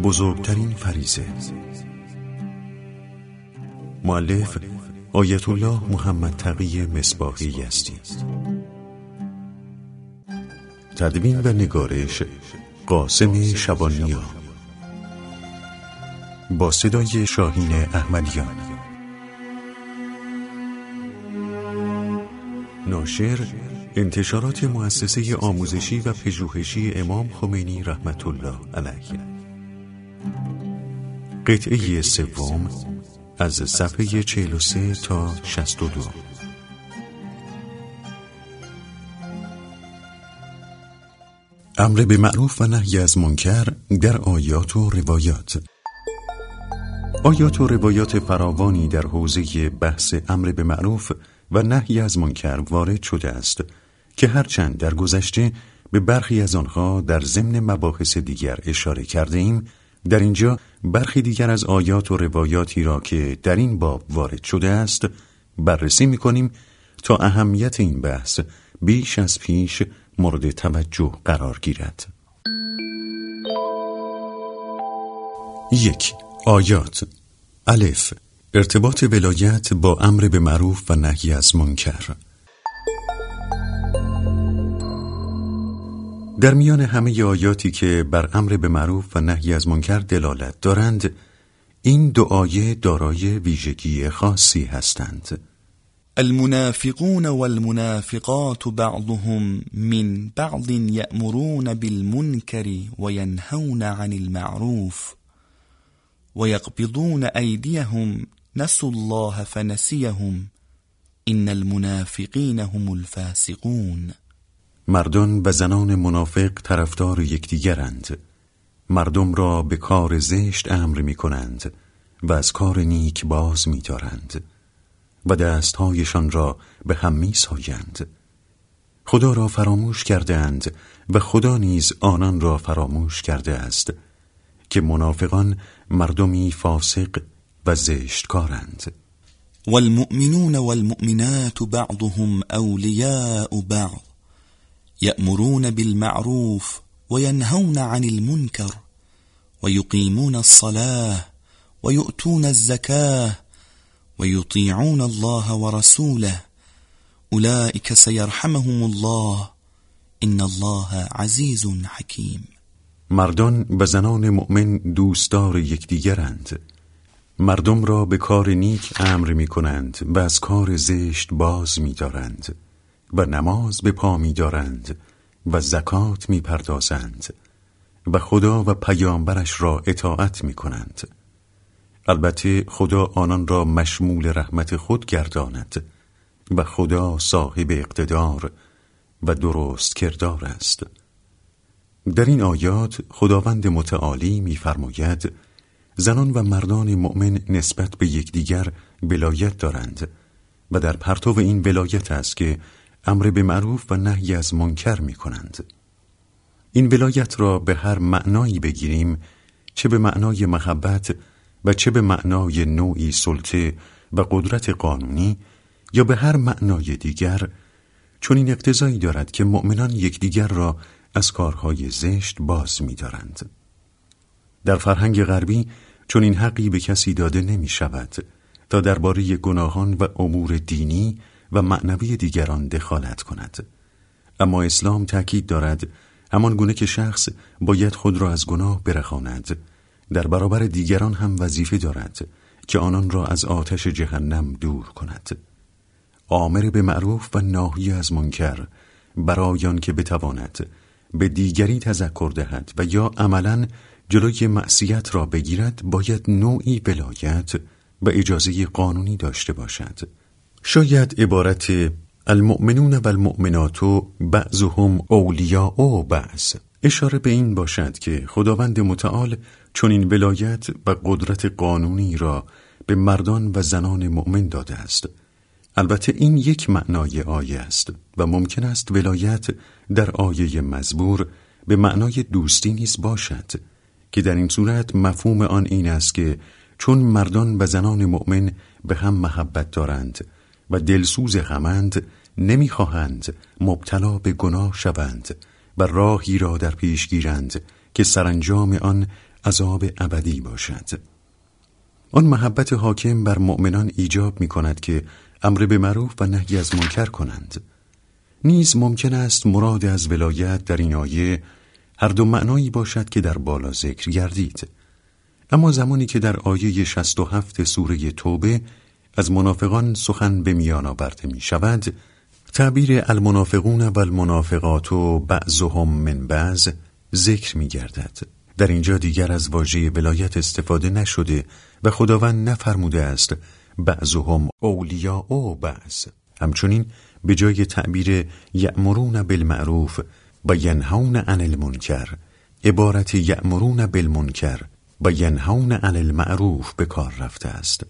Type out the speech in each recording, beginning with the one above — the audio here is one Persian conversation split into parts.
بزرگترین فریضه. مؤلف آیت الله محمد تقی مصباحی یزدی. تدوین و نگارش قاسم شبانیا، با صدای شاهین احمدیان. ناشر انتشارات مؤسسه آموزشی و پژوهشی امام خمینی رحمت الله علیه. قطعه سوم از صفحه 43 تا 62. امر به معروف و نهی از منکر در آیات و روایات. آیات و روایات فراوانی در حوزه بحث امر به معروف و نهی از منکر وارد شده است که هرچند در گذشته به برخی از آنها در ضمن مباحث دیگر اشاره کرده ایم، در اینجا برخی دیگر از آیات و روایاتی را که در این باب وارد شده است بررسی می‌کنیم تا اهمیت این بحث بیش از پیش مورد توجه قرار گیرد. 1. آیات. الف. ارتباط ولایت با امر به معروف و نهی از منکر. در میان همه آیاتی که بر امر به معروف و نهی از منکر دلالت دارند، این دو آیه دارای ویژگی خاصی هستند. المنافقون والمنافقات بعضهم من بعض يأمرون بالمنكر وينهون عن المعروف ويقبضون أيديهم نسوا الله فنسيهم إن المنافقين هم الفاسقون. مردان و زنان منافق طرفدار یکدیگرند، مردم را به کار زشت امر می کنند و از کار نیک باز می دارند و دستهایشان را به هم می سایند. خدا را فراموش کردند و خدا نیز آنان را فراموش کرده است که منافقان مردمی فاسق و زشتکارند. والمؤمنون والمؤمنات بعضهم أولياء بعض يأمرون بالمعروف وينهون عن المنكر ويقيمون الصلاة ويؤتون الزكاة ويطيعون الله ورسوله أولئك سيرحمهم الله إن الله عزيز حكيم. مردان و زنان مؤمن دوستدار یکدیگرند، مردم را به کار نیک امر می کنند و از کار زشت باز می دارند و نماز به پا می دارند و زکات می پردازند و خدا و پیامبرش را اطاعت می کنند. البته خدا آنان را مشمول رحمت خود گرداند و خدا صاحب اقتدار و درست کردار است. در این آیات خداوند متعالی می‌فرماید زنان و مردان مؤمن نسبت به یکدیگر ولایت دارند و در پرتو این ولایت است که امر به معروف و نهی از منکر می‌کنند. این ولایت را به هر معنایی بگیریم، چه به معنای محبت و چه به معنای نوعی سلطه و قدرت قانونی یا به هر معنای دیگر، چون این اقتضایی دارد که مؤمنان یکدیگر را از کارهای زشت باز می‌دارند. در فرهنگ غربی چون این حقی به کسی داده نمی شود تا درباره گناهان و امور دینی و معنوی دیگران دخالت کند. اما اسلام تأکید دارد همان گونه که شخص باید خود را از گناه برهاند، در برابر دیگران هم وظیفه دارد که آنان را از آتش جهنم دور کند. آمر به معروف و ناهی از منکر برای آن که بتواند به دیگری تذکر دهد و یا عملاً جلوی معصیت را بگیرد، باید نوعی ولایت و اجازه قانونی داشته باشد. شاید عبارت المؤمنون و المؤمنات بعضهم اولیاء بعض اشاره به این باشد که خداوند متعال چون این ولایت و قدرت قانونی را به مردان و زنان مؤمن داده است. البته این یک معنای آیه است و ممکن است ولایت در آیه مزبور به معنای دوستی نیز باشد که در این صورت مفهوم آن این است که چون مردان و زنان مؤمن به هم محبت دارند و دلسوز همند، نمیخواهند مبتلا به گناه شوند و راهی را در پیش گیرند که سرانجام آن عذاب ابدی باشد. آن محبت حاکم بر مؤمنان ایجاب می کند که امر به معروف و نهی از منکر کنند. نیز ممکن است مراد از ولایت در این آیه هر دو معنایی باشد که در بالا ذکر گردید. اما زمانی که در آیه 67 سوره توبه از منافقان سخن به میان آورده می شود، تعبیر المنافقون و المنافقات و بعضهم من بعض ذکر می گردد. در اینجا دیگر از واژه ولایت استفاده نشده و خداوند نفرموده است بعضهم اولیاء و بعض. همچنین به جای تعبیر یأمرون بالمعروف و ینهون عن المنکر، عبارت یأمرون بالمنکر و ینهون عن المعروف به کار رفته است.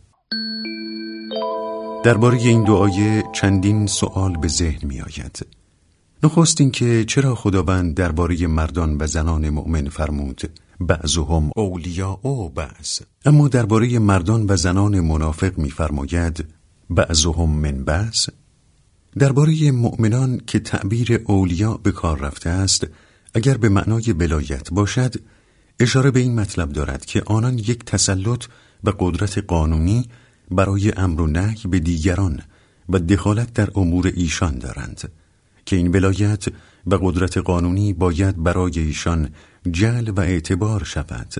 درباره این دو آیه چندین سوال به ذهن می آید. نخست این که چرا خداوند درباره مردان و زنان مؤمن فرمود بعضهم اولیاء و بعض، اما درباره مردان و زنان منافق می فرماید بعضهم من بعض؟ درباره مؤمنان که تعبیر اولیاء به کار رفته است، اگر به معنای ولایت باشد، اشاره به این مطلب دارد که آنان یک تسلط و قدرت قانونی برای امر و نهی به دیگران و دخالت در امور ایشان دارند که این ولایت و قدرت قانونی باید برای ایشان جعل و اعتبار شود.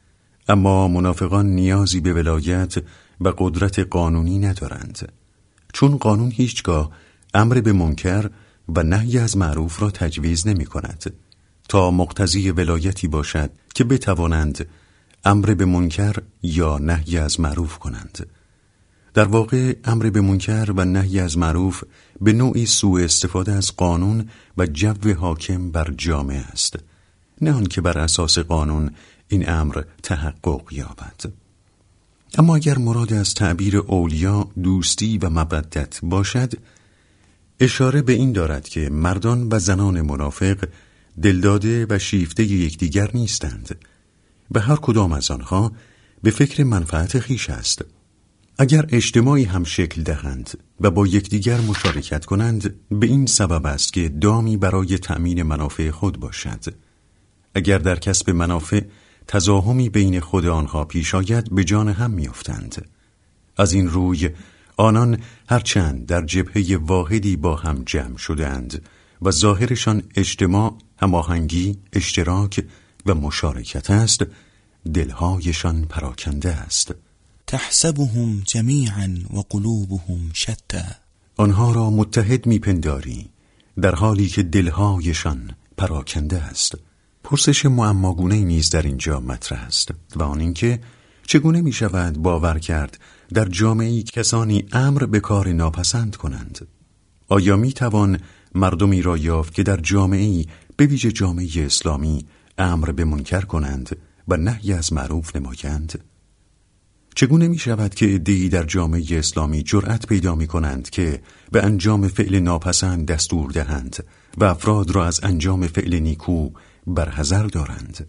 اما منافقان نیازی به ولایت و قدرت قانونی ندارند، چون قانون هیچگاه امر به منکر و نهی از معروف را تجویز نمی کند تا مقتضی ولایتی باشد که بتوانند امر به منکر یا نهی از معروف کنند. در واقع امر به منکر و نهی از معروف به نوعی سوء استفاده از قانون و جو حاکم بر جامعه است، نه آنکه بر اساس قانون این امر تحقق یابد. اما اگر مراد از تعبیر اولیا دوستی و مودت باشد، اشاره به این دارد که مردان و زنان منافق دلداده و شیفته یکدیگر نیستند و هر کدام از آنها به فکر منفعت خویش است. اگر اجتماعی هم شکل دهند و با یکدیگر مشارکت کنند، به این سبب است که دامی برای تأمین منافع خود باشد. اگر در کسب منافع تزاحمی بین خود آنها پیش آید، به جان هم میافتند. از این روی آنان هرچند در جبهه واحدی با هم جمع شده‌اند و ظاهرشان اجتماع، هماهنگی، اشتراک و مشارکت است، دلهایشان پراکنده است. تحسبهم جمیعا و قلوبهم شتا، آنها را متحد میپنداری در حالی که دلهایشان پراکنده است. پرسش معماگونه‌ای نیز در اینجا مطرح است و آن اینکه چگونه می شود باور کرد در جامعه‌ای کسانی امر به کار ناپسند کنند؟ آیا می توان مردمی را یافت که در جامعه‌ای به ویژه جامعه اسلامی امر به منکر کنند و نهی از معروف نمایند؟ چگونه می شود که عده‌ای در جامعه اسلامی جرأت پیدا می کنند که به انجام فعل ناپسند دستور دهند و افراد را از انجام فعل نیکو برحذر دارند؟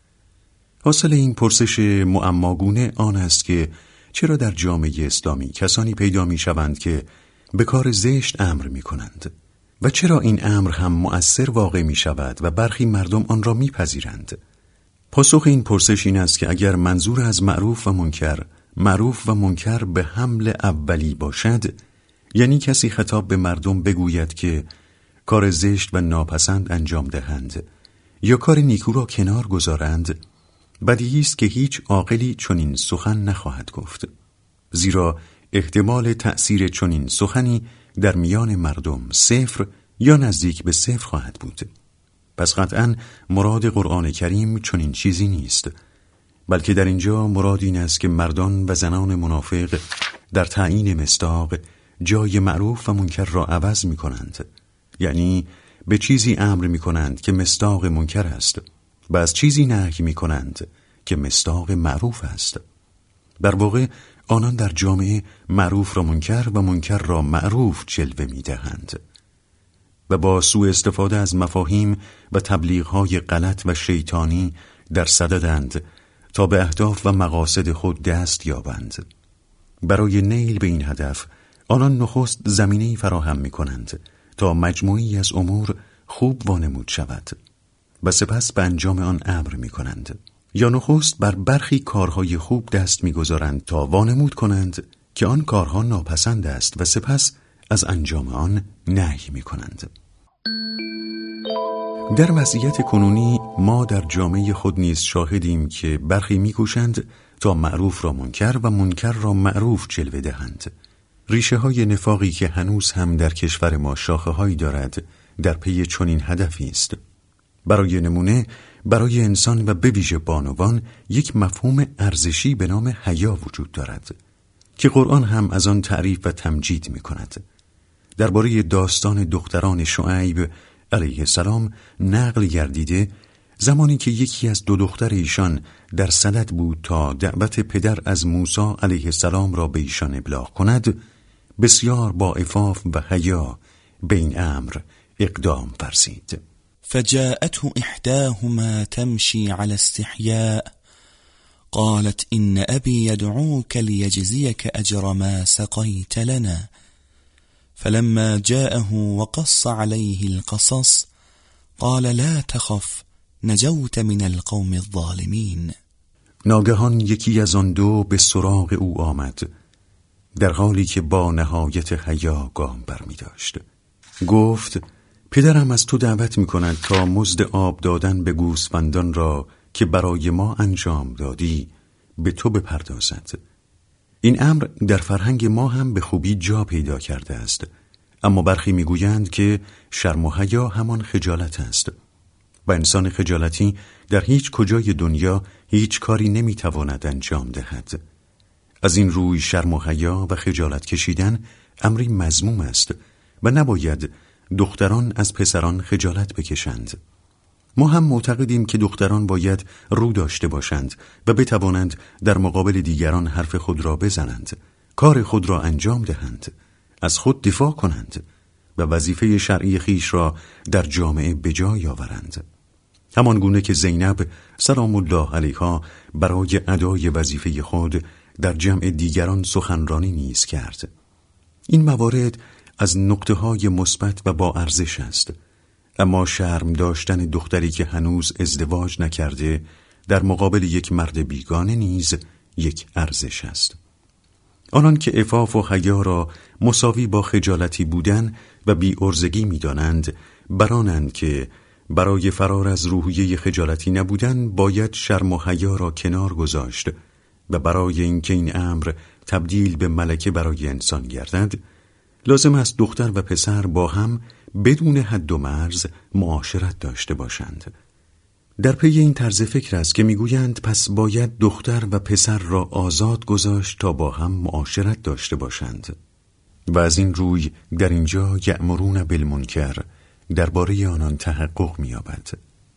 حاصل این پرسش معماگونه آن است که چرا در جامعه اسلامی کسانی پیدا می شوند که به کار زشت امر می کنند و چرا این امر هم مؤثر واقع می شود و برخی مردم آن را می پذیرند؟ پاسخ این پرسش این است که اگر منظور از معروف و منکر به حمل اولی باشد، یعنی کسی خطاب به مردم بگوید که کار زشت و ناپسند انجام دهند یا کار نیکو را کنار گذارند، بدیهی است که هیچ عاقلی چنین سخن نخواهد گفت، زیرا احتمال تأثیر چنین سخنی در میان مردم صفر یا نزدیک به صفر خواهد بود. پس قطعاً مراد قرآن کریم چنین چیزی نیست، بلکه در اینجا مراد این است که مردان و زنان منافق در تعیین مصداق جای معروف و منکر را عوض می کنند، یعنی به چیزی امر می کنند که مصداق منکر است و از چیزی نهی می کنند که مصداق معروف است. در واقع آنان در جامعه معروف را منکر و منکر را معروف جلوه می دهند و با سوء استفاده از مفاهیم و تبلیغهای غلط و شیطانی در صددند تا به اهداف و مقاصد خود دست یابند. برای نیل به این هدف آنان نخست زمینه‌ای فراهم می کنند تا مجموعی از امور خوب وانمود شود و سپس به انجام آن امر می کنند. یا نخست بر برخی کارهای خوب دست می‌گذارند تا وانمود کنند که آن کارها ناپسند است و سپس از انجام آن نهی می‌کنند. در وضعیت کنونی ما در جامعه خود نیز شاهدیم که برخی می‌کوشند تا معروف را منکر و منکر را معروف جلوه دهند. ریشه های نفاقی که هنوز هم در کشور ما شاخه هایی دارد در پی چنین هدفی است. برای نمونه برای انسان و به ویژه بانوان یک مفهوم ارزشی به نام حیا وجود دارد که قرآن هم از آن تعریف و تمجید می کند. درباره داستان دختران شعیب علیه السلام نقل گردیده زمانی که یکی از دو دختر ایشان در صدد بود تا دعوت پدر از موسی علیه السلام را به ایشان ابلاغ کند، بسیار با عفاف و حیا به این امر اقدام فرزید. فجاءته إحداهما تمشي على استحياء قالت إن أبي يدعوك ليجزيك أجر ما سقيت لنا فلما جاءه وقص عليه القصص قال لا تخف نجوت من القوم الظالمين. ناگهان یکی از آن دو به سراغ او آمد در حالی که با نهایت حیا گام برمی داشت. گفت پدرم از تو دعوت می کند تا مزد آب دادن به گوسفندان را که برای ما انجام دادی به تو بپردازد. این امر در فرهنگ ما هم به خوبی جا پیدا کرده است، اما برخی می گویند که شرم و حیا همان خجالت است و انسان خجالتی در هیچ کجای دنیا هیچ کاری نمی تواند انجام دهد. از این روی شرم و حیا و خجالت کشیدن امری مذموم است و نباید دختران از پسران خجالت بکشند. ما هم معتقدیم که دختران باید رو داشته باشند و بتوانند در مقابل دیگران حرف خود را بزنند، کار خود را انجام دهند، از خود دفاع کنند و وظیفه شرعی خیش را در جامعه به جای آورند. همان گونه که زینب سلام الله علیها برای ادای وظیفه خود در جمع دیگران سخنرانی نیز کرد. این موارد از نقطه‌های مثبت و با ارزش است، اما شرم داشتن دختری که هنوز ازدواج نکرده در مقابل یک مرد بیگانه نیز یک ارزش است. آنان که عفاف و حیا را مساوی با خجالتی بودن و بی‌عرضگی می‌دانند، برانند که برای فرار از روحیه خجالتی نبودن باید شرم و حیا را کنار گذاشت و برای اینکه این امر تبدیل به ملکه برای انسان گردد، لازم است دختر و پسر با هم بدون حد و مرز معاشرت داشته باشند. در پی این طرز فکر است که میگویند پس باید دختر و پسر را آزاد گذاشت تا با هم معاشرت داشته باشند و از این روی در اینجا یأمرون بالمنکر درباره آنان تحقق می‌یابد.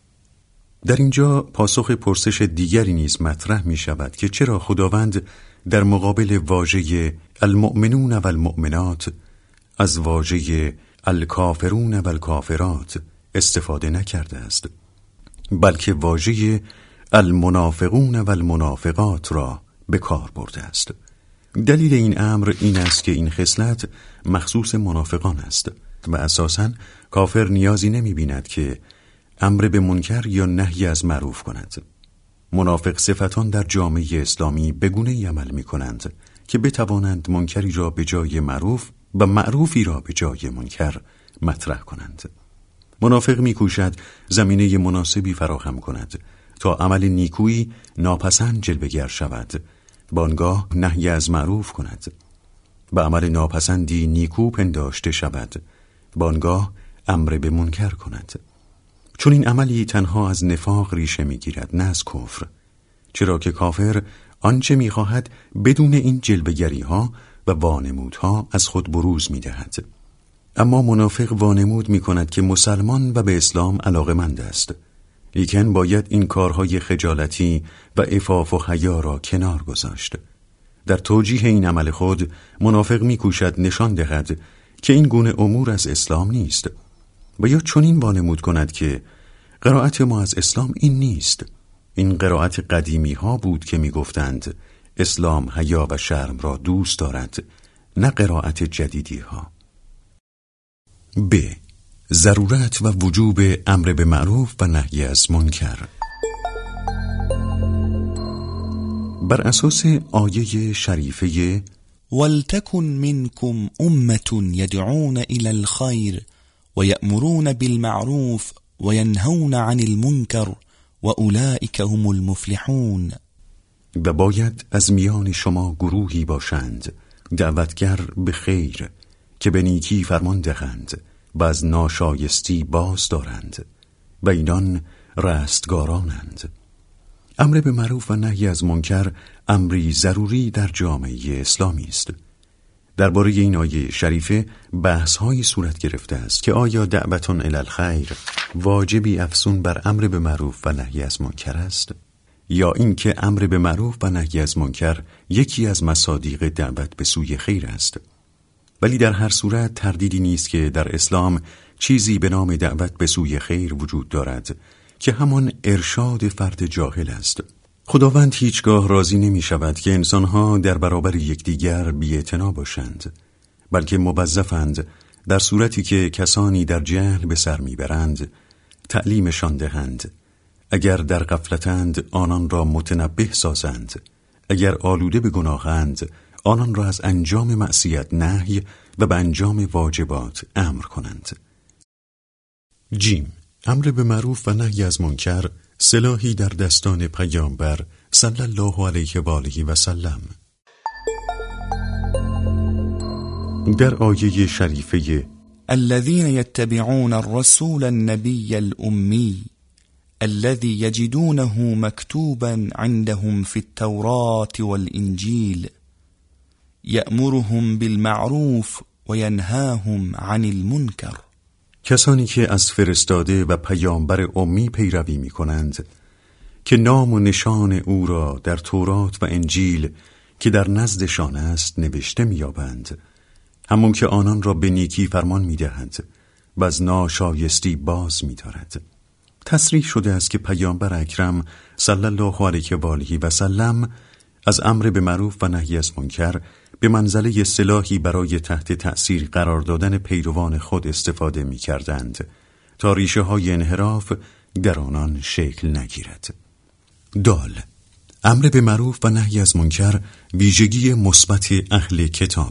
در اینجا پاسخ پرسش دیگری نیز مطرح می شود که چرا خداوند در مقابل واژه المؤمنون و المؤمنات از واژه الکافرون و الکافرات استفاده نکرده است، بلکه واژه المنافقون و المنافقات را به کار برده است. دلیل این امر این است که این خصلت مخصوص منافقان است و اساساً کافر نیازی نمی بیند که امر به منکر یا نهی از معروف کند. منافق صفتان در جامعه اسلامی به گونه‌ای عمل می کنند که بتوانند منکری را به جای معروف و معروفی را به جای منکر مطرح کنند. منافق می کوشد زمینه مناسبی فراهم کند تا عمل نیکویی ناپسند جلوه‌گر شود، بانگاه نهی از معروف کند و عمل ناپسندی نیکو پنداشته شود، بانگاه امر به منکر کند. چون این عملی تنها از نفاق ریشه می‌گیرد نه از کفر، چرا که کافر آنچه می‌خواهد بدون این جلوه‌گری‌ها و وانمودها از خود بروز می‌دهد، اما منافق وانمود می‌کند که مسلمان و به اسلام علاقه‌مند است، لیکن باید این کارهای خجالتی و عفاف و حیا را کنار گذاشت. در توجیه این عمل خود منافق می‌کوشد نشان دهد که این گونه امور از اسلام نیست و یا چنین وانمود کند که قرائت ما از اسلام این نیست. این قرائت قدیمی ها بود که می گفتند اسلام حیا و شرم را دوست دارد، نه قرائت جدیدی ها. ب. ضرورت و وجوب امر به معروف و نهی از منکر. بر اساس آیه شریفه ولتكن منكم أمة يدعون إلى الخير ويأمرون بالمعروف وينهون عن المنكر وأولئك هم المفلحون، و باید از میان شما گروهی باشند دعوتگر به خیر که به نیکی فرمان دهند و از ناشایستی باز دارند و اینان رستگارانند. امر به معروف و نهی از منکر امری ضروری در جامعه اسلامی است. درباره این آیه شریفه بحث‌هایی صورت گرفته است که آیا دعوتون الی الخیر واجبی افزون بر امر به معروف و نهی از منکر است، یا اینکه امر به معروف و نهی از منکر یکی از مصادیق دعوت به سوی خیر است. ولی در هر صورت تردیدی نیست که در اسلام چیزی به نام دعوت به سوی خیر وجود دارد که همان ارشاد فرد جاهل است. خداوند هیچگاه راضی نمی شود که انسانها در برابر یکدیگر بی‌اعتنا باشند، بلکه موظفند در صورتی که کسانی در جهل به سر میبرند تعلیمشان دهند، اگر در غفلتند آنان را متنبه سازند، اگر آلوده به گناهند آنان را از انجام معصیت نهی و به انجام واجبات امر کنند. جیم، امر به معروف و نهی از منکر سلاحی در دستان پیامبر صلی الله علیه و آله و سلم. در آیه شریفه الذين يتبعون الرسول النبي الأمي الذي يجدونه مكتوبا عندهم في التوراة والإنجيل يأمرهم بالمعروف وينهاهم عن المنكر، کسانی که از فرستاده و پیامبر امی پیروی می کنند که نام و نشان او را در تورات و انجیل که در نزدشان است نوشته می یابند، همون که آنان را به نیکی فرمان می دهند و از ناشایستی باز می دارد. تصریح شده است که پیامبر اکرم صلی الله علیه و آله و سلم از امر به معروف و نهی از منکر به منزله سلاحی برای تحت تأثیر قرار دادن پیروان خود استفاده می کردند تا ریشه های انحراف در آنان شکل نگیرد. دال، امر به معروف و نهی از منکر ویژگی مثبت اهل کتاب.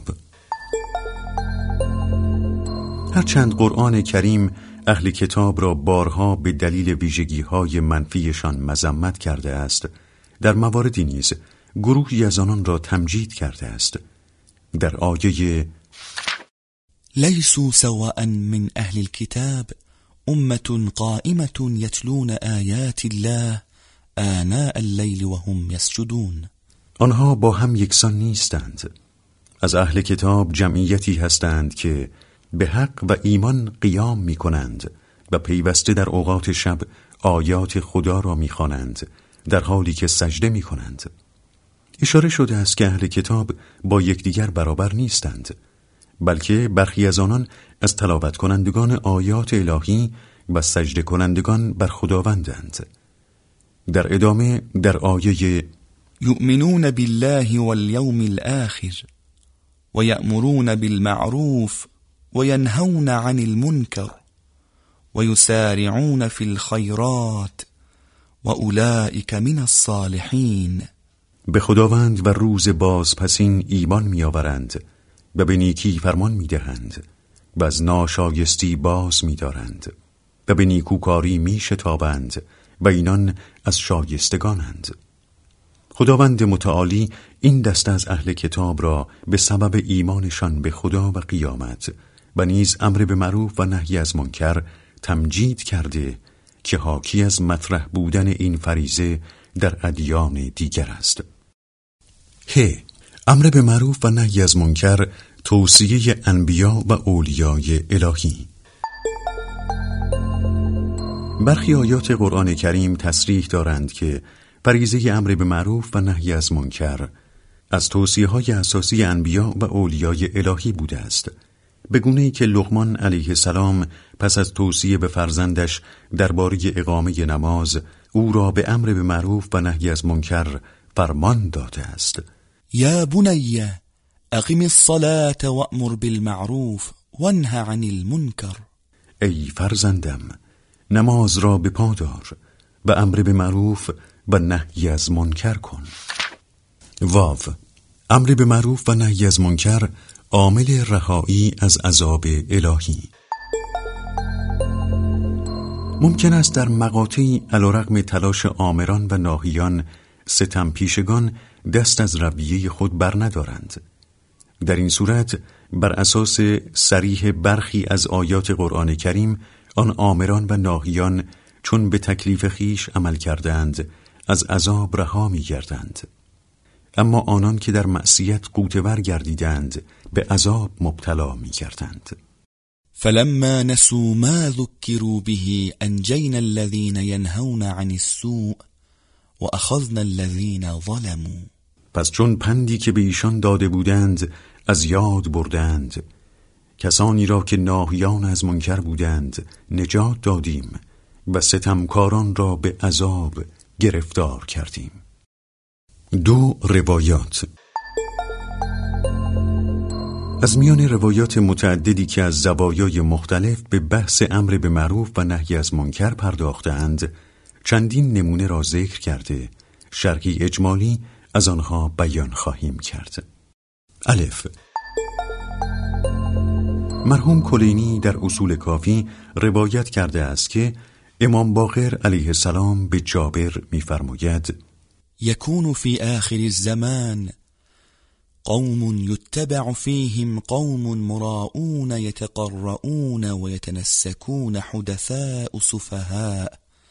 هرچند قرآن کریم اهل کتاب را بارها به دلیل ویژگی‌های منفیشان مذمت کرده است، در مواردی نیز گروهی از آنان را تمجید کرده است. در آیه لیسوا سواء من اهل الكتاب امة قائمة يتلون آیات الله آناء الليل وهم يسجدون، آنها با هم یکسان نیستند. از اهل کتاب جمعیتی هستند که به حق و ایمان قیام می کنند و پیوسته در اوقات شب آیات خدا را می خوانند در حالی که سجده می کنند. اشاره شده است که اهل کتاب با یکدیگر برابر نیستند، بلکه برخی از آنان از تلاوت کنندگان آیات الهی و سجده کنندگان بر خداوندند. در ادامه در آیه یؤمنون بالله والیوم الآخر ويأمرون بالمعروف وينهون عن المنكر ويسارعون في الخيرات وأولئك من الصالحين، به خداوند و روز بازپسین ایمان می‌آورند و به نیکی فرمان می‌دهند و از ناشایستی باز می‌دارند و به نیکوکاری می‌شتابند و اینان از شایستگانند. خداوند متعالی این دسته از اهل کتاب را به سبب ایمانشان به خدا و قیامت و نیز امر به معروف و نهی از منکر تمجید کرده که حاکی از مطرح بودن این فریضه در ادیان دیگر است. امر به معروف و نهی از منکر توصیه انبیا و اولیای الهی. برخی آیات قرآن کریم تصریح دارند که فریضه امر به معروف و نهی از منکر از توصیه‌های اساسی انبیا و اولیای الهی بوده است، به گونه‌ای که لقمان علیه السلام پس از توصیه به فرزندش درباره اقامه نماز او را به امر به معروف و نهی از منکر فرمان داده است. یا بنی اقم الصلاة وأمر بالمعروف وانه عن المنکر، ای فرزندم نماز را به پا دار و امر به معروف و نهی از منکر کن. واو. امر به معروف و نهی از منکر عامل رهایی از عذاب الهی. ممکن است در مقاطعی علیرغم تلاش آمران و ناهیان ستم پیشگان دست از رویه خود بر ندارند. در این صورت بر اساس صریح برخی از آیات قرآن کریم آن آمران و ناهیان چون به تکلیف خیش عمل کردند از عذاب رها می گردند. اما آنان که در معصیت غوطه‌ور گردیدند به عذاب مبتلا می گردند. فلما نسوا ما ذكروا به انجینا الذين ينهون عن السوء واخذنا الذين ظلموا. پس چون پندی که به ایشان داده بودند از یاد بردند، کسانی را که ناهیان از منکر بودند نجات دادیم و ستمکاران را به عذاب گرفتار کردیم. 2 روایات. از میان روایات متعددی که از زوایای مختلف به بحث امر به معروف و نهی از منکر پرداختند، چندین نمونه را ذکر کرده شرحی اجمالی از آنها بیان خواهیم کرد. الف. مرحوم کلینی در اصول کافی روایت کرده است که امام باقر علیه السلام به جابر می‌فرماید: یکون فی آخر الزمان قوم یتبع فیهم قوم مراؤون یتقرؤون و یتنسکون حدثاء سفهاء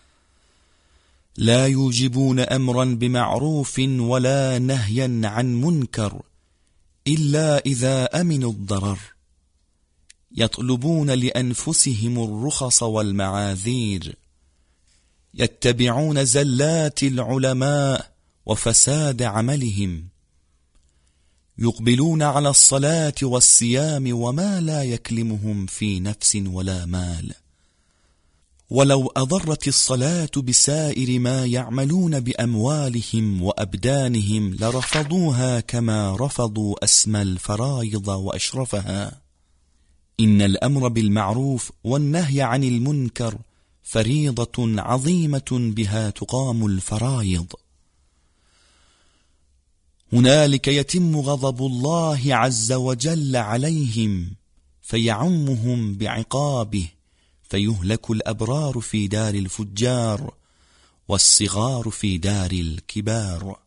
لا یوجبون امرا بمعروف ولا نهیا عن منکر الا اذا امنوا الضرر يطلبون لأنفسهم الرخص والمعاذير يتبعون زلات العلماء وفساد عملهم يقبلون على الصلاة والصيام وما لا يكلمهم في نفس ولا مال ولو أضرت الصلاة بسائر ما يعملون بأموالهم وأبدانهم لرفضوها كما رفضوا أسمى الفرائض وأشرفها إن الأمر بالمعروف والنهي عن المنكر فريضة عظيمة بها تقام الفرائض هنالك يتم غضب الله عز وجل عليهم فيعمهم بعقابه فيهلك الأبرار في دار الفجار والصغار في دار الكبار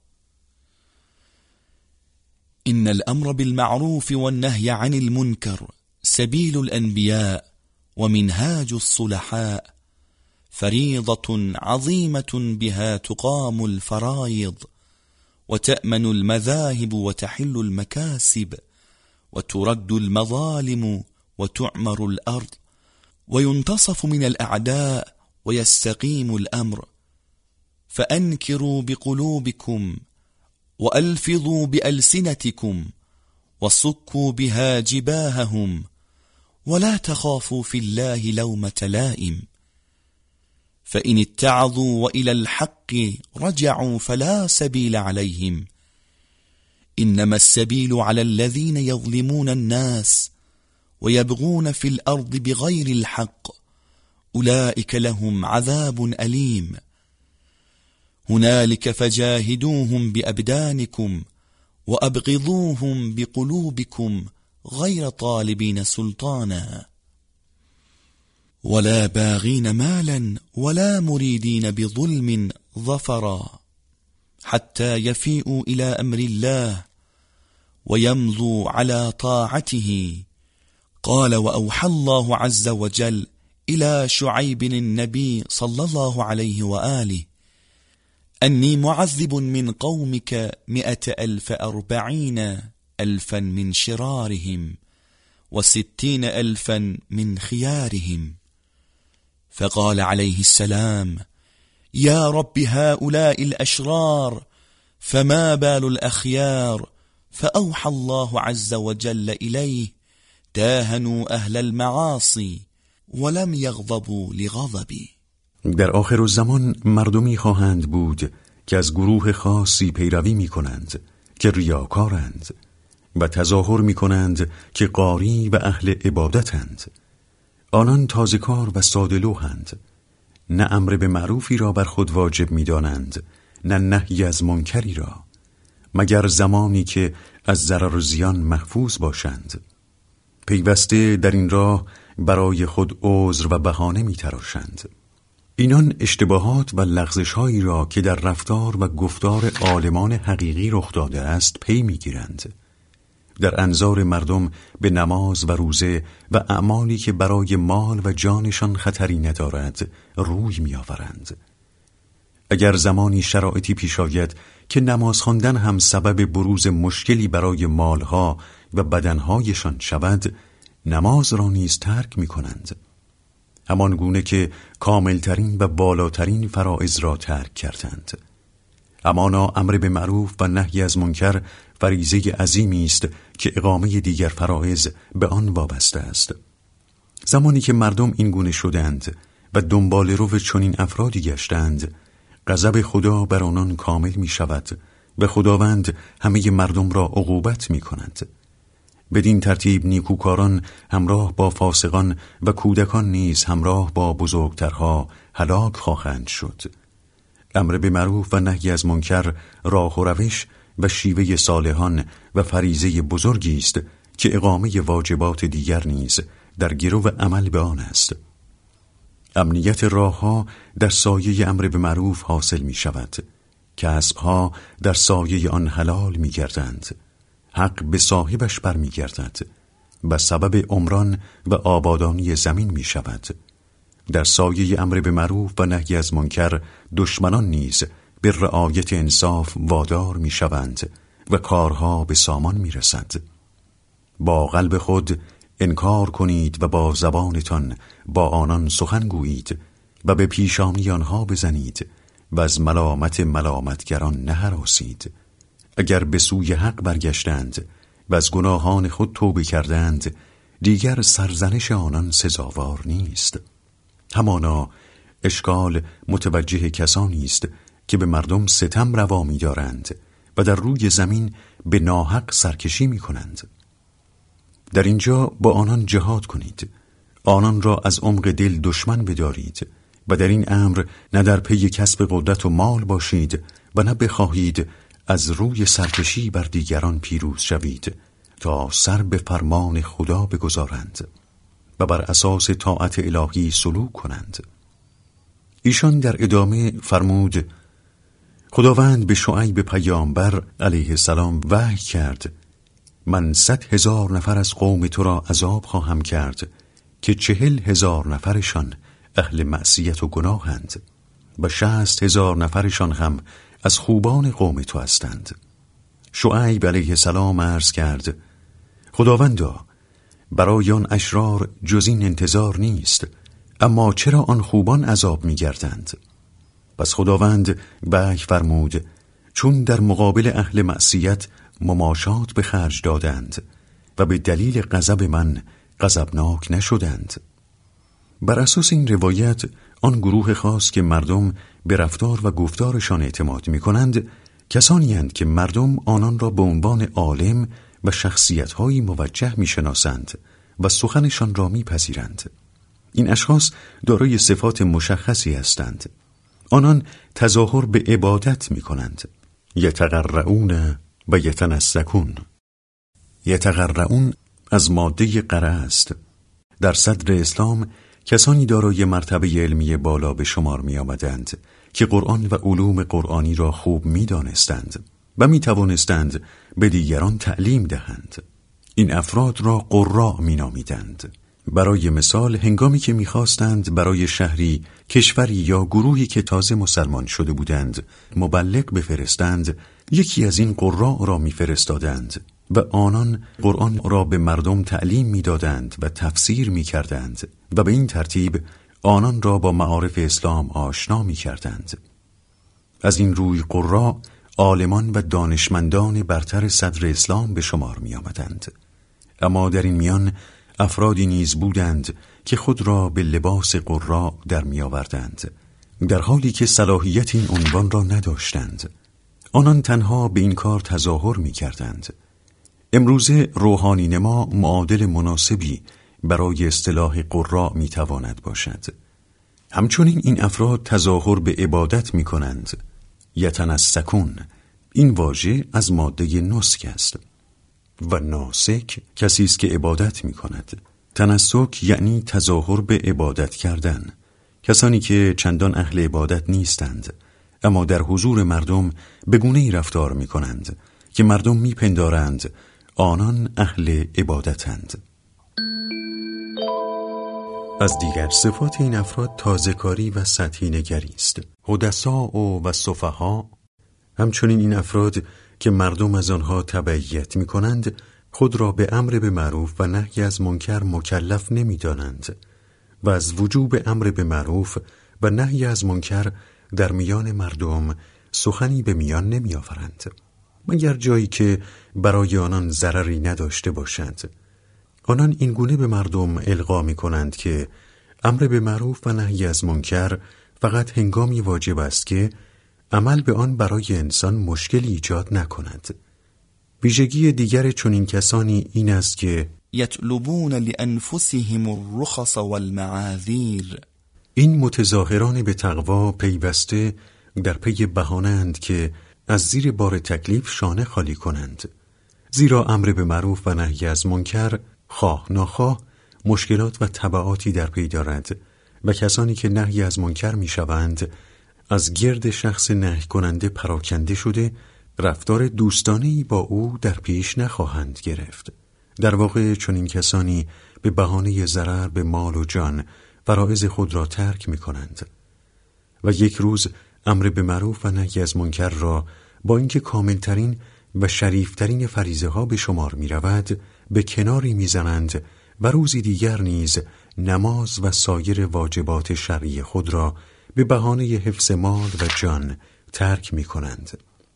إن الأمر بالمعروف والنهي عن المنكر سبيل الأنبياء ومنهاج الصلحاء فريضة عظيمة بها تقام الفرائض وتأمن المذاهب وتحل المكاسب وترد المظالم وتعمر الأرض وينتصف من الأعداء ويستقيم الأمر فأنكروا بقلوبكم وألفظوا بألسنتكم وصكوا بها جباههم ولا تخافوا في الله لومة لائم فإن اتعظوا وإلى الحق رجعوا فلا سبيل عليهم إنما السبيل على الذين يظلمون الناس ويبغون في الأرض بغير الحق أولئك لهم عذاب أليم هنالك فجاهدوهم بأبدانكم وأبغضوهم بقلوبكم غير طالبين سلطانا ولا باغين مالا ولا مريدين بظلم ظفرا حتى يفيئوا إلى أمر الله ويمضوا على طاعته قال وأوحى الله عز وجل إلى شعيب النبي صلى الله عليه وآله أني معذب من قومك 140,000 من شرارهم 60,000 من خيارهم فقال عليه السلام يا رب هؤلاء الأشرار فما بال الأخيار فأوحى الله عز وجل إليه داهنوا أهل المعاصي ولم يغضبوا لغضبي. در آخر الزمان مردمی خواهند بود که از گروه خاصی پیروی می کنند که ریاکارند و تظاهر می کنند که قاری و اهل عبادتند. آنان تازه‌کار و ساده‌لوحند، نه امر به معروفی را بر خود واجب می دانند نه نهی از منکری را مگر زمانی که از ضرر و زیان محفوظ باشند. پیوسته در این راه برای خود عذر و بهانه می‌تراشند. اینان اشتباهات و لغزش‌هایی را که در رفتار و گفتار عالمان حقیقی رخ داده است پی می‌گیرند. در انظار مردم به نماز و روزه و اعمالی که برای مال و جانشان خطری ندارد روی می‌آورند. اگر زمانی شرایطی پیش آید که نماز خواندن هم سبب بروز مشکلی برای مالها و بدنهایشان شود، نماز را نیز ترک می‌کنند. همان گونه که کاملترین و بالاترین فرائض را ترک کردند. همانا امر به معروف و نهی از منکر فریضه عظیمی است که اقامه دیگر فرائض به آن وابسته است. زمانی که مردم این گونه شدند و دنبال رو چنین افرادی گشتند، غضب خدا بر آنان کامل می شود و خداوند همه مردم را عقوبت می کند. بدین ترتیب نیکوکاران همراه با فاسقان و کودکان نیز همراه با بزرگترها هلاک خواهند شد. امر به معروف و نهی از منکر راه و روش و شیوه صالحان و فریضه بزرگی است که اقامه واجبات دیگر نیز در گرو عمل به آن است. امنیت راهها در سایه امر به معروف حاصل می شود. کسبها در سایه آن حلال می گردند. حق به صاحبش بر می گردد و سبب عمران و آبادانی زمین می شود. در سایه امر به معروف و نهی از منکر دشمنان نیز به رعایت انصاف وادار می شوند و کارها به سامان می رسد. با قلب خود انکار کنید و با زبانتان با آنان سخن گویید و به پیشانی آنها بزنید و از ملامت ملامتگران نهراسید. اگر به سوی حق برگشتند و از گناهان خود توبه کردند، دیگر سرزنش آنان سزاوار نیست. همانا اشکال متوجه کسانی است که به مردم ستم روا می دارند و در روی زمین به ناحق سرکشی می کنند. در اینجا با آنان جهاد کنید، آنان را از عمق دل دشمن بدارید و در این امر نه در پی کسب قدرت و مال باشید و نه بخواهید از روی سرکشی بر دیگران پیروز شوید تا سر به فرمان خدا بگذارند و بر اساس طاعت الهی سلوک کنند. ایشان در ادامه فرمود: خداوند به شعیب پیامبر علیه السلام وحی کرد: من 100,000 نفر از قوم تو را عذاب خواهم کرد که 40,000 نفرشان اهل معصیت و گناهند و 60,000 نفرشان هم از خوبان قوم تو هستند. شعیب علیه السلام عرض کرد: خداوندا، برای آن اشرار جز این انتظار نیست، اما چرا آن خوبان عذاب می گردند؟ پس خداوند وحی فرمود: چون در مقابل اهل معصیت مماشات به خرج دادند و به دلیل غضب من غضبناک نشدند. بر اساس این روایت آن گروه خاص که مردم به رفتار و گفتارشان اعتماد می کنند کسانی هستند که مردم آنان را به عنوان عالم و شخصیت‌هایی موجه می شناسند و سخنشان را می پذیرند. این اشخاص دارای صفات مشخصی هستند. آنان تظاهر به عبادت می کنند. یتقرؤون و یتنسکون. یتقرؤون از ماده قرأ است. در صدر اسلام کسانی دارای مرتبه علمی بالا به شمار می آمدند که قرآن و علوم قرآنی را خوب می دانستند و می توانستند به دیگران تعلیم دهند. این افراد را قراء می نامیدند. برای مثال هنگامی که می خواستند برای شهری، کشوری یا گروهی که تازه مسلمان شده بودند مبلغ بفرستند، یکی از این قراء را می فرستادند و آنان قرآن را به مردم تعلیم می دادند و تفسیر می کردند و به این ترتیب آنان را با معارف اسلام آشنا می کردند. از این روی قراء عالمان و دانشمندان برتر صدر اسلام به شمار می آمدند. اما در این میان افرادی نیز بودند که خود را به لباس قراء در می آوردند، در حالی که صلاحیت این عنوان را نداشتند. آنان تنها به این کار تظاهر می کردند. امروزه روحانی نما معادل مناسبی برای اصطلاح قراء می تواند باشد. همچنین این افراد تظاهر به عبادت می کنند. یتنسکون این واژه از ماده نسک است و ناسک کسی است که عبادت می کند. تنسک یعنی تظاهر به عبادت کردن. کسانی که چندان اهل عبادت نیستند اما در حضور مردم به گونه‌ای رفتار می کنند که مردم می پندارند آنان اهل عبادتند. از دیگر صفات این افراد تازه‌کاری و سطحی نگری است. حدثاء و سفها، همچنین این افراد که مردم از آنها تبعیت می کنند خود را به امر به معروف و نهی از منکر مکلف نمی دانند و از وجوب امر به معروف و نهی از منکر در میان مردم سخنی به میان نمی آورند مگر جایی که برای آنان ضرری نداشته باشد. آنان این گونه به مردم القا می کنند که امر به معروف و نهی از منکر فقط هنگامی واجب است که عمل به آن برای انسان مشکلی ایجاد نکند. ویژگی دیگر چنین کسانی این است که یطلبون لانفسهم الرخص والمعاذیر، این متظاهران به تقوا پیوسته در پی بهانه‌اند که از زیر بار تکلیف شانه خالی کنند، زیرا امر به معروف و نهی از منکر خواه ناخواه مشکلات و تبعاتی در پی دارد و کسانی که نهی از منکر می شوند از گرد شخص نهی کننده پراکنده شده رفتار دوستانه‌ای با او در پیش نخواهند گرفت. در واقع چنین کسانی به بهانه ضرر به مال و جان فرائض خود را ترک می کنند و یک روز امر به معروف و نهی از منکر را با اینکه کاملترین و شریفترین فریضه ها به شمار می رود به کناری می زنند و روزی دیگر نیز نماز و سایر واجبات شرعی خود را به بهانه حفظ مال و جان ترک می کنند.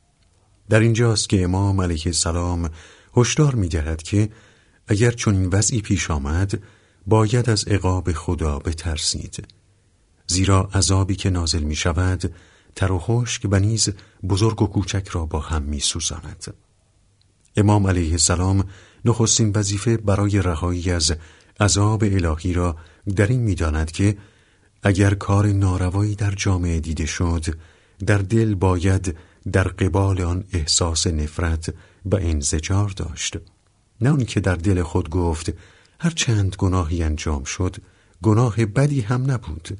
در اینجاست که امام علیه السلام هشدار می دهد که اگر چنین وضعی پیش آمد باید از عقاب خدا بترسید، زیرا عذابی که نازل می شود تر و خشک و نیز بزرگ و کوچک را با هم می سوزاند. امام علیه السلام نخستین وظیفه برای رهایی از عذاب الهی را در این می داند که اگر کار ناروایی در جامعه دیده شد در دل باید در قبال آن احساس نفرت و انزجار داشت، نه اون که در دل خود گفت هر چند گناهی انجام شد گناه بدی هم نبود.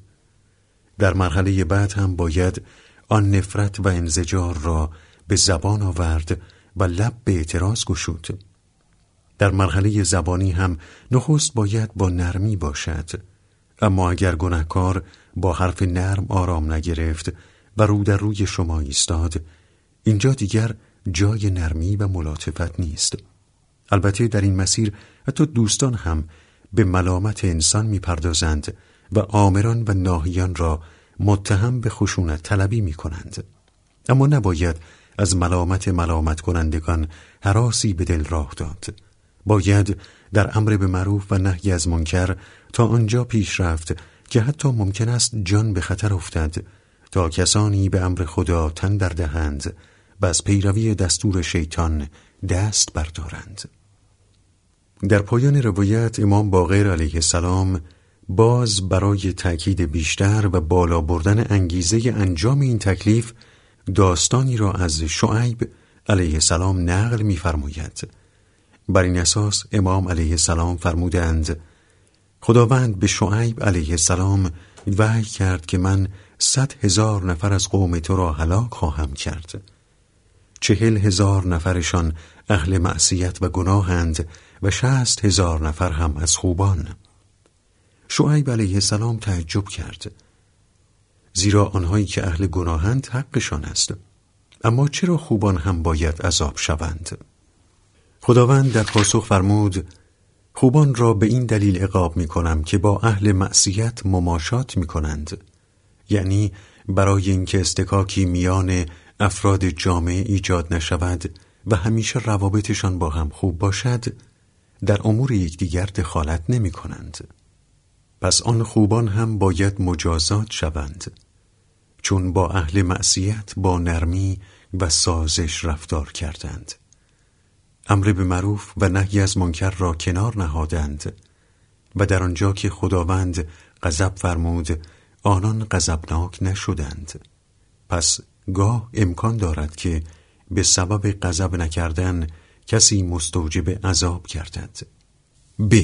در مرحله بعد هم باید آن نفرت و انزجار را به زبان آورد و لب به اعتراض گشود. در مرحله زبانی هم نخست باید با نرمی باشد، اما اگر گناهکار با حرف نرم آرام نگرفت و رو در روی شما ایستاد، اینجا دیگر جای نرمی و ملاطفت نیست. البته در این مسیر حتی دوستان هم به ملامت انسان می‌پردازند و آمران و ناهیان را متهم به خشونت طلبی می‌کنند، اما نباید از ملامت کنندگان هراسی به دل راه داد. باید در امر به معروف و نهی از منکر تا آنجا پیش رفت که حتی ممکن است جان به خطر افتد تا کسانی به امر خدا تن در دهند و از پیروی دستور شیطان دست بردارند. در پایان روایت امام باقر علیه السلام باز برای تأکید بیشتر و بالا بردن انگیزه انجام این تکلیف داستانی را از شعیب علیه السلام نقل می‌فرماید. بر این اساس امام علیه السلام فرمودند خداوند به شعیب علیه السلام وحی کرد که من 100,000 نفر از قوم تو را هلاک خواهم کرد. 40,000 نفرشان اهل معصیت و گناهند و 60,000 نفر هم از خوبان. شعیب علیه السلام تعجب کرد، زیرا آنهایی که اهل گناهند حقشان است، اما چرا خوبان هم باید عذاب شوند؟ خداوند در پاسخ فرمود خوبان را به این دلیل عقاب می کنم که با اهل معصیت مماشات می کنند، یعنی برای اینکه استکاکی میان افراد جامعه ایجاد نشود و همیشه روابطشان با هم خوب باشد در امور یکدیگر دخالت نمی کنند. پس آن خوبان هم باید مجازات شوند، چون با اهل معصیت با نرمی و سازش رفتار کردند، امر به معروف و نهی از منکر را کنار نهادند و در آنجا که خداوند غضب فرمود آنان غضبناک نشدند. پس گاه امکان دارد که به سبب غضب نکردن کسی مستوجب عذاب گردد. ب.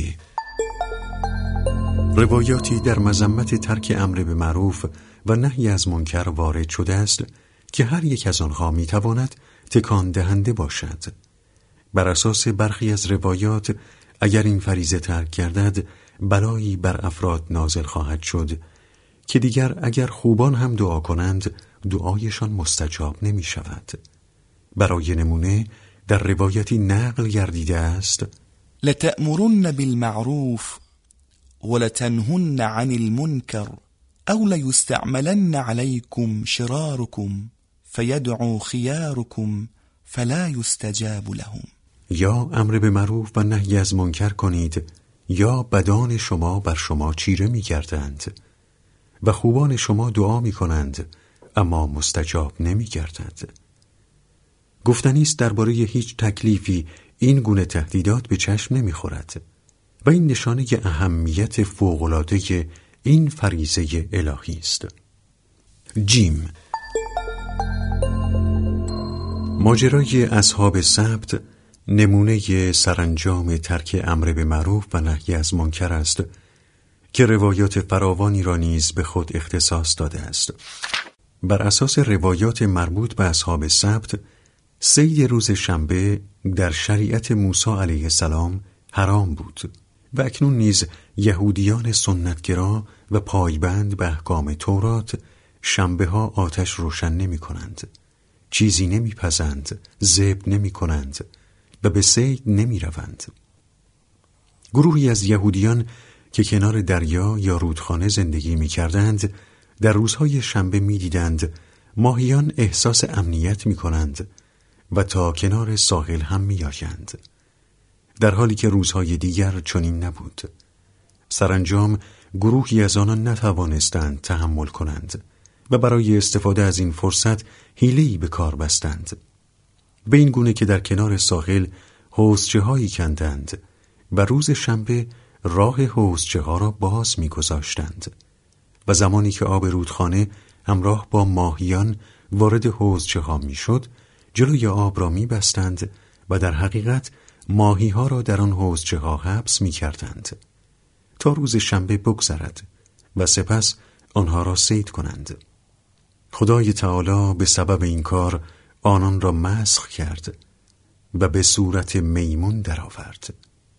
روایاتی در مذمت ترک امر به معروف و نهی از منکر وارد شده است که هر یک از آنها میتواند تکان دهنده باشد. بر اساس برخی از روایات اگر این فریضه ترک گردد بلایی بر افراد نازل خواهد شد که دیگر اگر خوبان هم دعا کنند دعایشان مستجاب نمی شود. برای نمونه در روایتی نقل گردیده است: لتأمرن بالمعروف ولتنهن عن المنكر او لیستعملن علیکم شرارکم فیدعو خیارکم فلا یستجاب لهم. یا امر به معروف و نهی از منکر کنید یا بدان شما بر شما چیره می گردند و خوبان شما دعا می کنند اما مستجاب نمی گردند. گفتنی است درباره هیچ تکلیفی این گونه تهدیدات به چشم نمی خورد و این نشانه اهمیت فوق‌العاده این فریضه الهی است. جیم. ماجرای اصحاب سبت نمونه سرانجام ترک امر به معروف و نهی از منکر است که روایات فراوانی را نیز به خود اختصاص داده است. بر اساس روایات مربوط به اصحاب سبت، صید روز شنبه در شریعت موسی علیه السلام حرام بود و اکنون نیز یهودیان سنتگرا و پایبند به احکام تورات شنبه ها آتش روشن نمی کنند، چیزی نمی پزند، ذبح نمی کنند و به صید نمی روند. گروهی از یهودیان که کنار دریا یا رودخانه زندگی می کردند در روزهای شنبه می دیدند ماهیان احساس امنیت می کنند و تا کنار ساحل هم می آیند، در حالی که روزهای دیگر چنین نبود. سرانجام گروهی از آنان نتوانستند تحمل کنند و برای استفاده از این فرصت حیله‌ای به کار بستند، به این گونه که در کنار ساحل حوضچه‌هایی کندند و روز شنبه راه حوضچه‌ها را باز می‌گذاشتند و زمانی که آب رودخانه همراه با ماهیان وارد حوضچه‌ها می‌شد جلوی آب را می‌بستند و در حقیقت ماهی‌ها را در آن حوضچه‌ها حبس می‌کردند تا روز شنبه بگذرد و سپس آنها را صید کنند. خدای تعالی به سبب این کار آنان را مسخ کرد و به صورت میمون درآورد.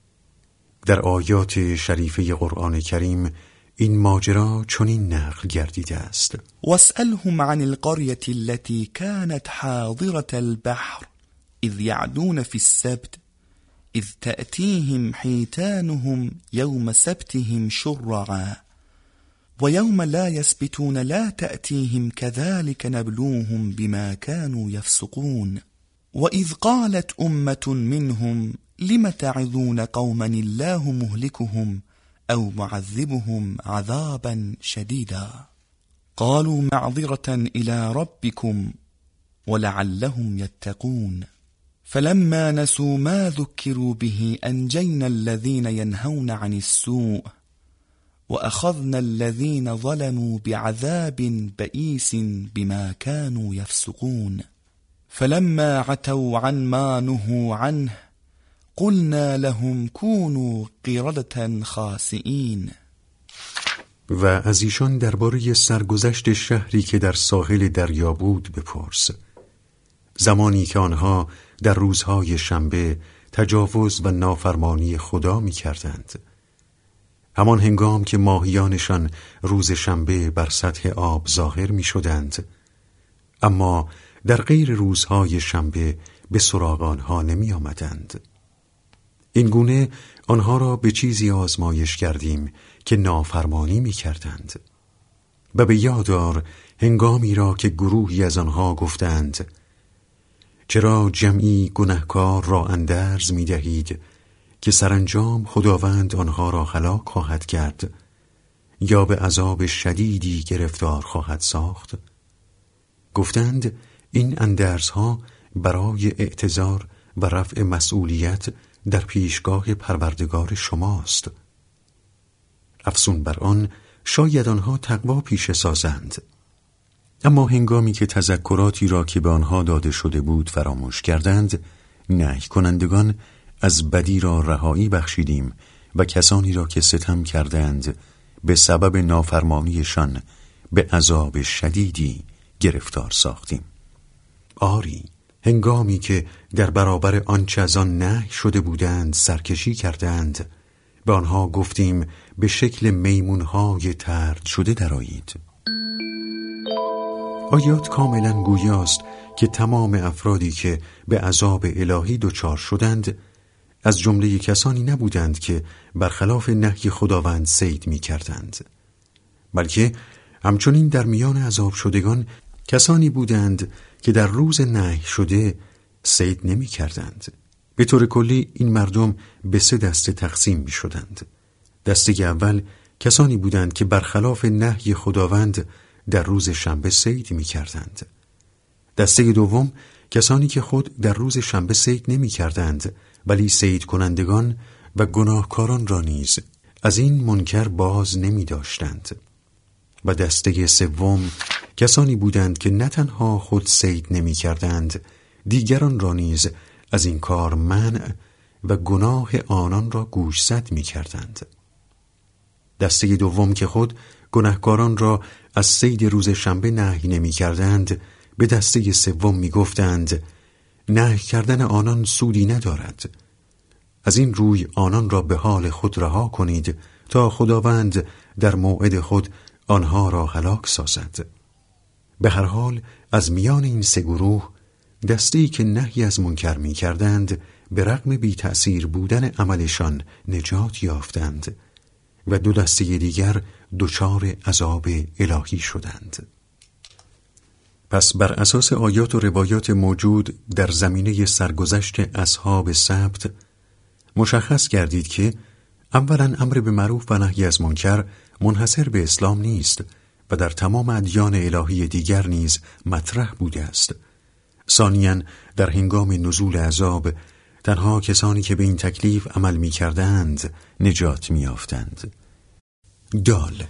در آیات شریفه قرآن کریم این ماجرا چنین نقل گردیده است: واسألهم عن القرية التي كانت حاضرة البحر إذ يعدون في السبت إذ تأتيهم حيتانهم يوم سبتهم شرعا ويوم لا يسبتون لا تأتيهم كذلك نبلوهم بما كانوا يفسقون وإذ قالت أمة منهم لم تعظون قوما الله مهلكهم أو معذبهم عذابا شديدا قالوا معذرة إلى ربكم ولعلهم يتقون فلما نسوا ما ذكروا به أنجينا الذين ينهون عن السوء وأخذنا الذين ظلموا بعذاب بئيس بما كانوا يفسقون فلما عتوا عن ما نهوا عنه قلنا لهم كونوا قردة خاسئين. و از ایشان درباره سرگذشت شهری که در ساحل دریا بود بپرس، زمانی که آنها در روزهای شنبه تجاوز و نافرمانی خدا می کردند، همان هنگام که ماهیانشان روز شنبه بر سطح آب ظاهر می شدند، اما در غیر روزهای شنبه به سراغ آنها نمی آمدند. این گونه آنها را به چیزی آزمایش کردیم که نافرمانی می کردند. و به یاد آر هنگامی را که گروهی از آنها گفتند چرا جمعی گنهکار را اندرز می دهید که سرانجام خداوند آنها را هلاک خواهد کرد یا به عذاب شدیدی گرفتار خواهد ساخت. گفتند این اندرزها برای اعتذار و رفع مسئولیت در پیشگاه پروردگار شماست. افسون بر آن شاید آنها تقوا پیشه سازند. اما هنگامی که تذکراتی را که به آنها داده شده بود فراموش کردند، نهی کنندگان از بدی را رهایی بخشیدیم و کسانی را که ستم کردند به سبب نافرمانیشان به عذاب شدیدی گرفتار ساختیم. آری، هنگامی که در برابر آنچه از آن نهی شده بودند سرکشی کردند، به آنها گفتیم به شکل میمونهای طرد شده درآیید. آیات کاملا گویاست که تمام افرادی که به عذاب الهی دچار شدند از جمله کسانی نبودند که برخلاف نهی خداوند صید می کردند، بلکه همچنین در میان عذاب شدگان کسانی بودند که در روز نهی شده صید نمی کردند. به طور کلی این مردم به 3 دسته تقسیم می شدند. دسته اول کسانی بودند که برخلاف نهی خداوند در روز شنبه صید می کردند. دسته دوم کسانی که خود در روز شنبه صید نمی کردند ولی صید کنندگان و گناهکاران را نیز از این منکر باز نمی داشتند. و دسته سوم کسانی بودند که نه تنها خود صید نمی کردند، دیگران را نیز از این کار منع و گناه آنان را گوشزد می کردند. دسته دوم که خود گناهکاران را از صید روز شنبه نهی نمی کردند، به دسته سوم می گفتند نهی کردن آنان سودی ندارد. از این روی آنان را به حال خود رها کنید تا خداوند در موعد خود آنها را هلاک سازد. به هر حال از میان این 3 گروه دسته‌ای که نهی از منکر می کردند به رغم بی تأثیر بودن عملشان نجات یافتند و 2 دسته دیگر دچار عذاب الهی شدند. پس بر اساس آیات و روایات موجود در زمینه سرگذشت اصحاب سبت مشخص گردید که اولا امر به معروف و نهی از منکر منحصر به اسلام نیست و در تمام ادیان الهی دیگر نیز مطرح بوده است. ثانیاً در هنگام نزول عذاب تنها کسانی که به این تکلیف عمل می کردند نجات می یافتند. دال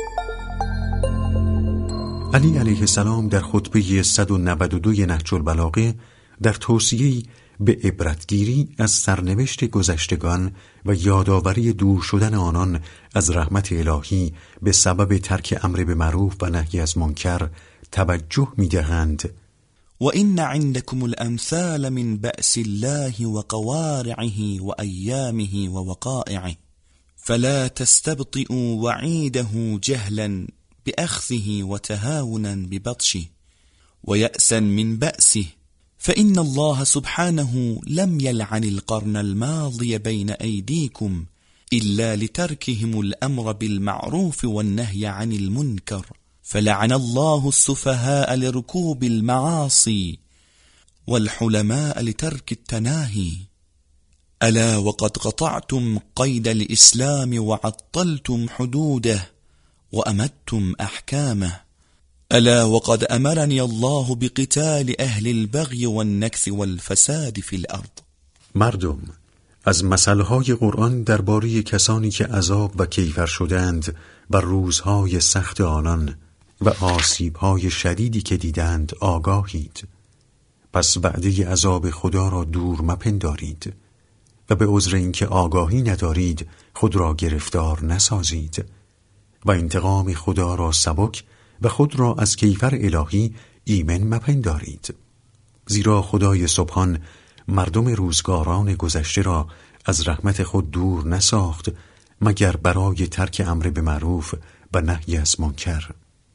علی علیه السلام در خطبه 192 نهج البلاغه در توصیه‌ای به عبرتگیری از سرنوشت گذشتگان و یادآوری دور شدن آنان از رحمت الهی به سبب ترک امر به معروف و نهی از منکر توجه می‌دهند. و این عندكم الامثال من بأس الله وقوارعه وأيامه ووقائعه فلا تستبطئوا وعيده جهلا بأخذه وتهاونا ببطشه ويأسا من بأسه فإن الله سبحانه لم يلعن القرن الماضي بين أيديكم إلا لتركهم الأمر بالمعروف والنهي عن المنكر فلعن الله السفهاء لركوب المعاصي والحلماء لترك التناهي ألا وقد قطعتم قيد الإسلام وعطلتم حدوده وأمدتم أحكامه ألا وقد أمرني الله بقتال أهل البغي والنكث والفساد في الأرض. مردم، از مثلهای قرآن درباره کسانی که عذاب و کیفر شدند و روزهای سخت آنان و آسیبهای شدیدی که دیدند آگاهید. پس وعده عذاب خدا را دور مپندارید و به عذر اینکه آگاهی ندارید خود را گرفتار نسازید و انتقام خدا را سبک و خود را از کیفر الهی ایمن مپندارید. زیرا خدای سبحان مردم روزگاران گذشته را از رحمت خود دور نساخت مگر برای ترک امر به معروف و نهی از منکر.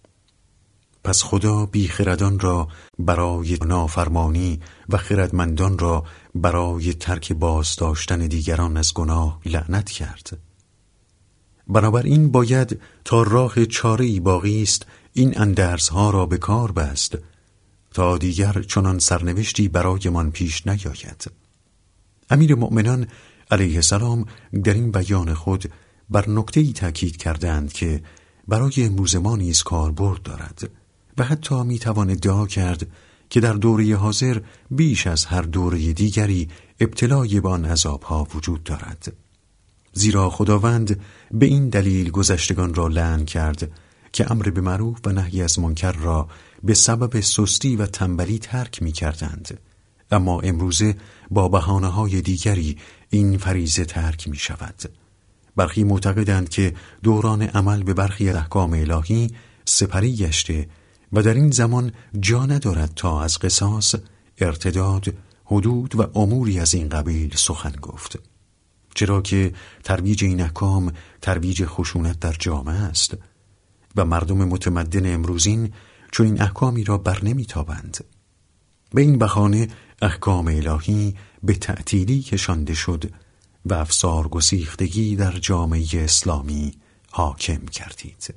پس خدا بیخردان را برای نافرمانی و خردمندان را برای ترک بازداشتن دیگران از گناه لعنت کرد. بنابراین باید تا راه چاره‌ای باقی است این اندرزها را به کار بست تا دیگر چنان سرنوشتی برای من پیش نیاید. امیر مؤمنان علیه السلام در این بیان خود بر نکته‌ای تاکید کردند که برای امروز ما نیز کاربرد دارد و حتی میتوان ادعا کرد که در دوره حاضر بیش از هر دوره دیگری ابتلای به آن عذاب‌ها وجود دارد. زیرا خداوند به این دلیل گذشتگان را لعن کرد که امر به معروف و نهی از منکر را به سبب سستی و تنبلی ترک می کردند، اما امروزه با بهانه‌های دیگری این فریضه ترک می شود. برخی معتقدند که دوران عمل به برخی احکام الهی سپری گشته و در این زمان جا ندارد تا از قصاص، ارتداد، حدود و اموری از این قبیل سخن گفت، چرا که ترویج این احکام ترویج خشونت در جامعه است و مردم متمدن امروزین چون این احکامی را بر نمیتابند. به این بهانه احکام الهی به تعطیلی کشانده شد و افسار گسیختگی در جامعه اسلامی حاکم کردید.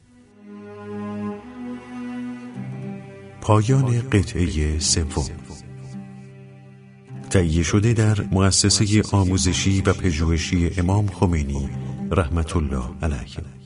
پایان قطعه سوم. تهیه شده در مؤسسه آموزشی و پژوهشی امام خمینی رحمت الله علیه.